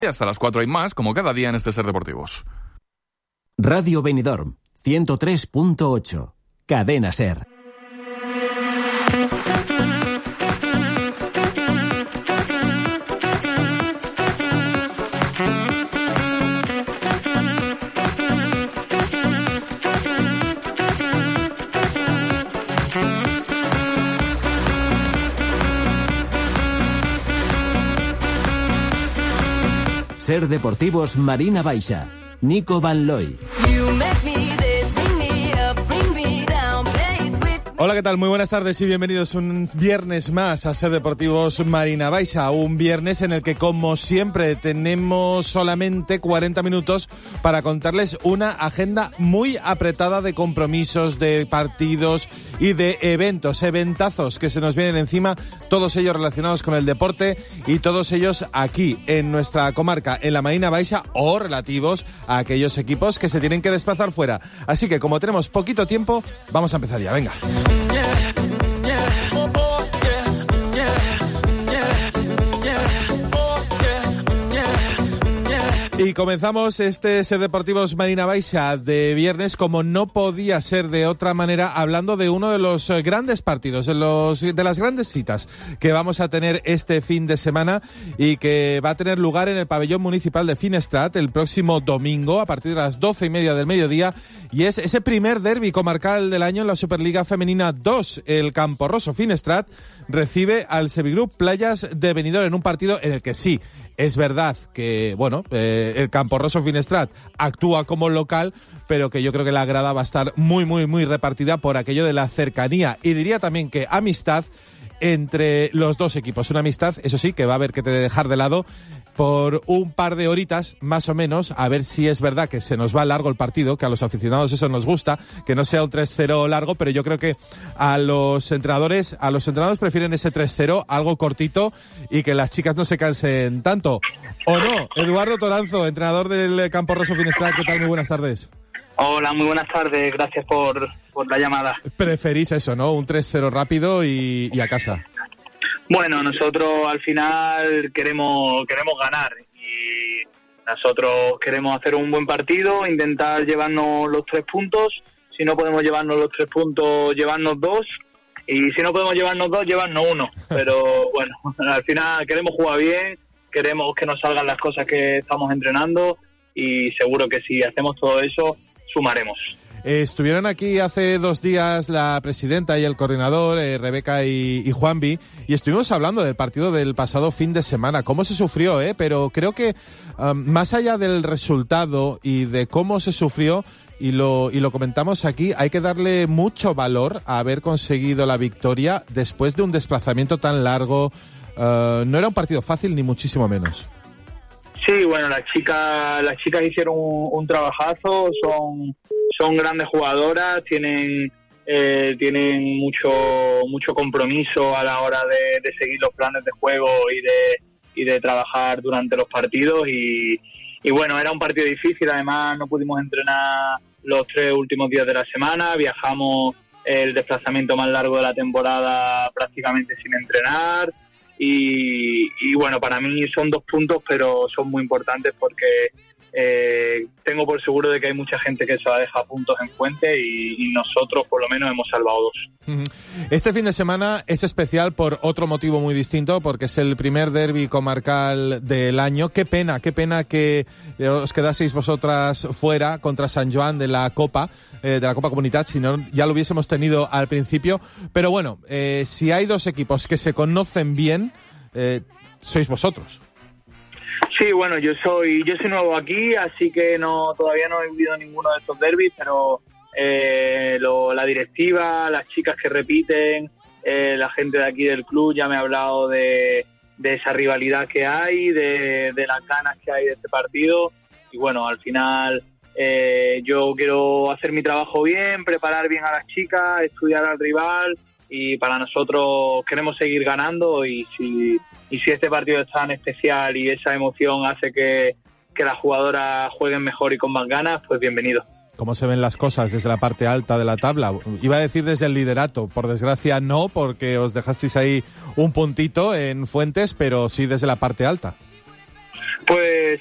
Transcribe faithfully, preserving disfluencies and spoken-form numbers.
Y hasta las cuatro hay más, como cada día en este Ser Deportivos. Radio Benidorm, ciento tres punto ocho. Cadena Ser. Ser Deportivos Marina Baixa, Nico Van Looy. Hola, ¿qué tal? Muy buenas tardes y bienvenidos un viernes más a Ser Deportivos Marina Baixa. Un viernes en el que, como siempre, tenemos solamente cuarenta minutos para contarles una agenda muy apretada de compromisos, de partidos y de eventos, eventazos que se nos vienen encima, todos ellos relacionados con el deporte y todos ellos aquí en nuestra comarca, en la Marina Baixa, o relativos a aquellos equipos que se tienen que desplazar fuera. Así que, como tenemos poquito tiempo, vamos a empezar ya, venga. Y comenzamos este Ser Deportivos Marina Baixa de viernes, como no podía ser de otra manera, hablando de uno de los grandes partidos, de, los, de las grandes citas que vamos a tener este fin de semana y que va a tener lugar en el pabellón municipal de Finestrat el próximo domingo a partir de las doce y media del mediodía, y es ese primer derbi comarcal del año en la Superliga Femenina dos. El Camporroso Finestrat recibe al Sevigroup Playas de Benidorm en un partido en el que sí, es verdad que, bueno, eh, el Camporroso Finestrat actúa como local, pero que yo creo que la grada va a estar muy, muy, muy repartida por aquello de la cercanía. Y diría también que amistad entre los dos equipos. Una amistad, eso sí, que va a haber que dejar de lado por un par de horitas, más o menos, a ver si es verdad que se nos va largo el partido, que a los aficionados eso nos gusta, que no sea un tres cero largo, pero yo creo que a los entrenadores, a los entrenadores prefieren ese tres cero, algo cortito, y que las chicas no se cansen tanto. ¿O no? Eduardo Toranzo, entrenador del Camporroso Finestrat, ¿qué tal? Muy buenas tardes. Hola, muy buenas tardes, gracias por, por la llamada. Preferís eso, ¿no? Un tres cero rápido y, y a casa. Bueno, nosotros al final queremos queremos ganar y nosotros queremos hacer un buen partido, intentar llevarnos los tres puntos. Si no podemos llevarnos los tres puntos, llevarnos dos, y si no podemos llevarnos dos, llevarnos uno. Pero bueno, al final queremos jugar bien, queremos que nos salgan las cosas que estamos entrenando y seguro que si hacemos todo eso, sumaremos. Eh, estuvieron aquí hace dos días la presidenta y el coordinador, eh, Rebeca y, y Juanvi, y estuvimos hablando del partido del pasado fin de semana, cómo se sufrió, eh, pero creo que um, más allá del resultado y de cómo se sufrió, y lo, y lo comentamos aquí, hay que darle mucho valor a haber conseguido la victoria después de un desplazamiento tan largo. Uh, no era un partido fácil, ni muchísimo menos. Sí, bueno, las chicas, las chicas hicieron un, un trabajazo, son... Son grandes jugadoras, tienen eh, tienen mucho mucho compromiso a la hora de, de seguir los planes de juego y de y de trabajar durante los partidos y, y bueno, era un partido difícil, además no pudimos entrenar los tres últimos días de la semana, viajamos el desplazamiento más largo de la temporada prácticamente sin entrenar y, y bueno, para mí son dos puntos, pero son muy importantes porque Eh, tengo por seguro de que hay mucha gente que se va a dejar puntos en fuente y, y nosotros por lo menos hemos salvado dos. Este fin de semana es especial por otro motivo muy distinto, porque es el primer derbi comarcal del año. Qué pena, qué pena que os quedaseis vosotras fuera contra San Joan de la Copa, eh, de la Copa Comunitat, si no ya lo hubiésemos tenido al principio. Pero bueno, eh, si hay dos equipos que se conocen bien, eh, sois vosotros. Sí, bueno, yo soy yo soy nuevo aquí, así que no todavía no he vivido ninguno de estos derbis, pero eh, lo, la directiva, las chicas que repiten, eh, la gente de aquí del club ya me ha hablado de, de esa rivalidad que hay, de, de las ganas que hay de este partido y bueno, al final eh, yo quiero hacer mi trabajo bien, preparar bien a las chicas, estudiar al rival y para nosotros queremos seguir ganando y si y si este partido es tan especial y esa emoción hace que, que las jugadoras jueguen mejor y con más ganas, pues bienvenido. ¿Cómo se ven las cosas desde la parte alta de la tabla? Iba a decir desde el liderato, por desgracia no, porque os dejasteis ahí un puntito en Fuentes, pero sí desde la parte alta. Pues